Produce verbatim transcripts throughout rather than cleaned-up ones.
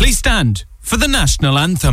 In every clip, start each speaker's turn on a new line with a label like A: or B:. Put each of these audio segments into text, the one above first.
A: Please stand for the national anthem.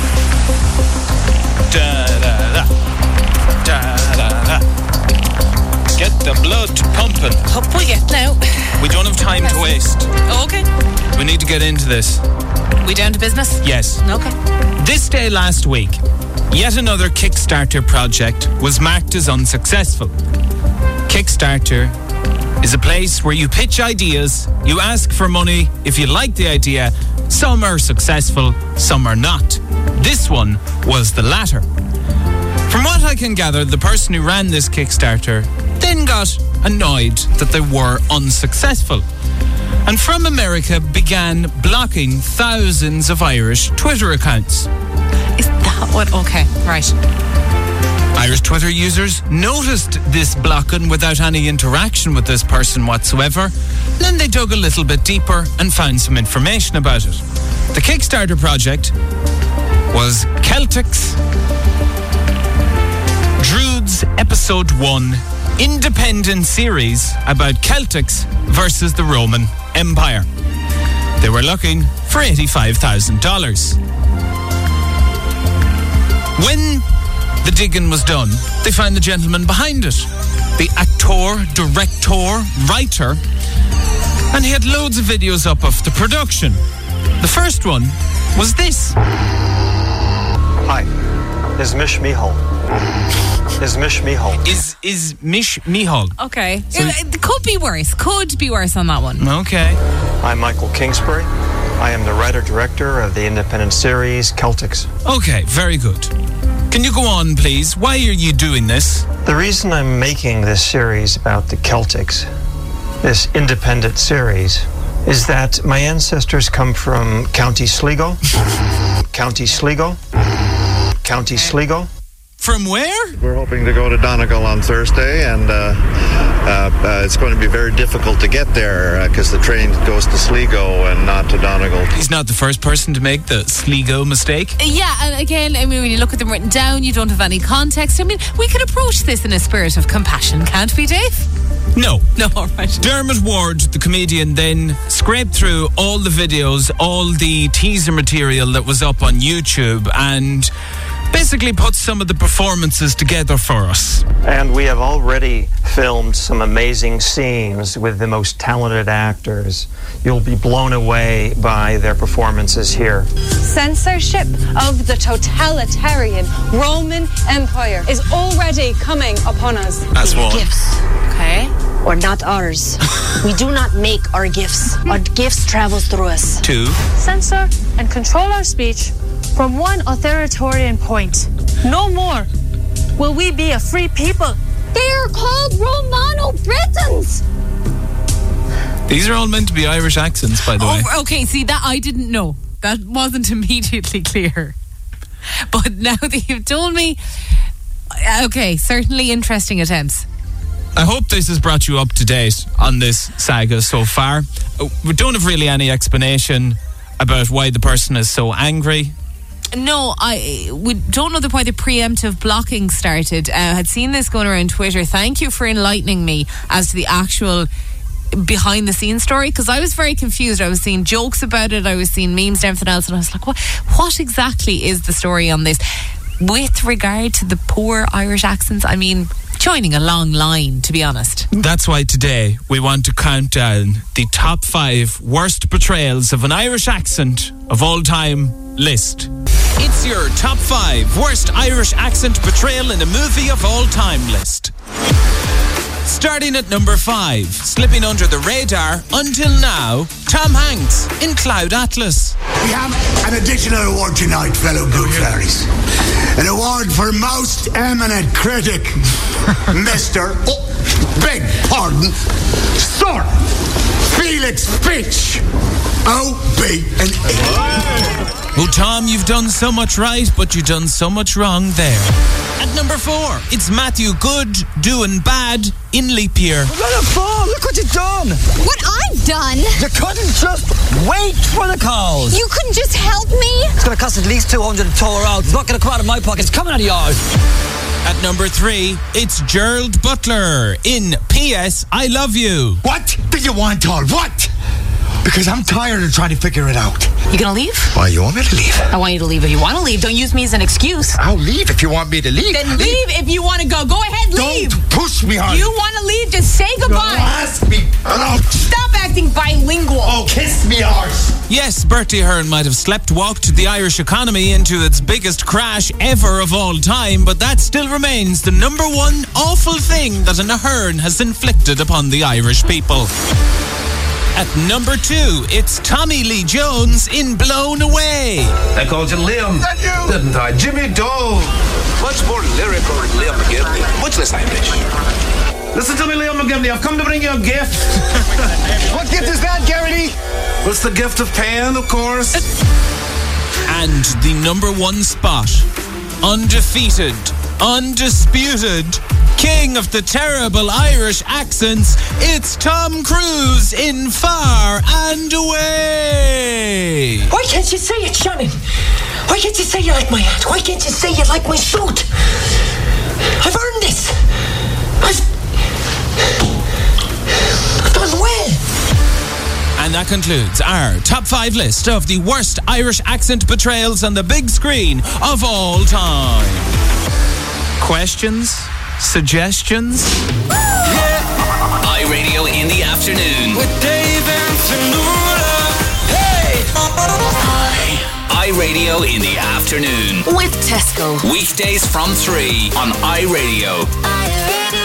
A: Da da da. Da da da. Get the blood pumping.
B: Up we get now.
A: We don't have time to waste.
B: Okay.
A: We need to get into this.
B: We down to business?
A: Yes.
B: Okay.
A: This day last week, yet another Kickstarter project was marked as unsuccessful. Kickstarter is a place where you pitch ideas, you ask for money. If you like the idea, some are successful, some are not. This one was the latter. From what I can gather, the person who ran this Kickstarter then got annoyed that they were unsuccessful, and from America began blocking thousands of Irish Twitter accounts.
B: Is that what? Okay, right.
A: Irish Twitter users noticed this blocking without any interaction with this person whatsoever. Then they dug a little bit deeper and found some information about it. The Kickstarter project was Celtics Druids Episode one, independent series about Celtics versus the Roman Empire. They were looking for eighty-five thousand dollars. When the digging was done, they found the gentleman behind it, the actor, director, writer, and he had loads of videos up of the production. The first one was this.
C: Hi, is Mish Mihal. Is Mish Mihal.
A: Is is Mish Mihal.
B: Okay.
A: So-
B: it, it could be worse. Could be worse on that one.
A: Okay.
C: I'm Michael Kingsbury. I am the writer-director of the independent series Celtics.
A: Okay, very good. Can you go on, please? Why are you doing this?
C: The reason I'm making this series about the Celtics, this independent series, is that my ancestors come from County Sligo, County Sligo, County Sligo.
A: From where?
D: We're hoping to go to Donegal on Thursday, and uh, uh, uh, it's going to be very difficult to get there because uh, the train goes to Sligo and not to Donegal.
A: He's not the first person to make the Sligo mistake.
B: Yeah, and again, I mean, when you look at them written down, you don't have any context. I mean, we could approach this in a spirit of compassion, can't we, Dave?
A: No.
B: No, all right.
A: Dermot Ward, the comedian, then scraped through all the videos, all the teaser material that was up on YouTube, and basically put some of the performances together for us.
C: And we have already filmed some amazing scenes with the most talented actors. You'll be blown away by their performances here.
E: Censorship of the totalitarian Roman Empire is already coming upon us.
A: That's one.
F: Gifts
B: Okay.
F: are not ours. We do not make our gifts. Our gifts travel through us.
A: Two.
E: Censor and control our speech from one authoritarian point. No more will we be a free people.
F: They are called Romano-Britons.
A: These are all meant to be Irish accents, by the way.
B: Oh, okay, see, that I didn't know. That wasn't immediately clear. But now that you've told me, okay, certainly interesting attempts.
A: I hope this has brought you up to date on this saga so far. Uh, We don't have really any explanation about why the person is so angry.
B: No, I we don't know the why the preemptive blocking started. I uh, had seen this going around Twitter. Thank you for enlightening me as to the actual behind the scenes story, because I was very confused. I was seeing jokes about it, I was seeing memes and everything else, and I was like, what, what exactly is the story on this? With regard to the poor Irish accents, I mean, joining a long line, to be honest.
A: That's why today we want to count down the top five worst portrayals of an Irish accent of all time list. It's your top five worst Irish accent portrayal in a movie of all time list. Starting at number five, slipping under the radar until now, Tom Hanks in Cloud Atlas.
G: We have an additional award tonight, fellow good fairies. An award for most eminent critic, Mister Oh, beg pardon, Sir Felix Fitch, O B and E.
A: Oh, Tom, you've done so much right, but you've done so much wrong there. At number four, it's Matthew Good doing bad in Leap Year.
H: Let it fall! Look what you've done!
F: What I've done?
H: You couldn't just wait for the calls!
F: You couldn't just help me?
H: It's going to cost at least two hundred to tow her out. It's not going to come out of my pocket. It's coming out of yours.
A: At number three, it's Gerald Butler in P S I Love You.
G: What do you want, all? What? Because I'm tired of trying to figure it out.
F: You gonna leave?
G: Why, you want me to leave?
F: I want you to leave if you want to leave. Don't use me as an excuse.
G: I'll leave if you want me to leave.
F: Then leave if you want to go. Go ahead, leave.
G: Don't push me, honey.
F: You want to leave? Just say goodbye.
G: Don't ask me. Oh,
F: Stop acting bilingual.
G: oh kiss me, arse.
A: Yes, Bertie Ahern might have slept-walked the Irish economy into its biggest crash ever of all time, but that still remains the number one awful thing that an Ahern has inflicted upon the Irish people. At number two, it's Tommy Lee Jones in Blown Away.
I: I called you Liam.
G: That you?
I: Didn't I? Jimmy Dove. Much more lyrical than Liam McGivney. Much less Irish. Listen to me, Liam McGivney. I've come to bring you a gift.
G: What gift is that, Garrity?
I: Well, it's the gift of pain, of course.
A: And the number one spot, undefeated, undisputed, king of the terrible Irish accents, it's Tom Cruise in Far and Away.
H: Why can't you say it, Shannon? Why can't you say you like my hat? Why can't you say you like my suit? I've earned this. I've, I've done well.
A: And that concludes our top five list of the worst Irish accent portrayals on the big screen of all time. Questions? Suggestions?
J: iRadio in the afternoon
K: with Dave and Fanula. Hey!
J: iRadio in the afternoon
F: With Tesco.
J: weekdays from three on iRadio.
K: iRadio.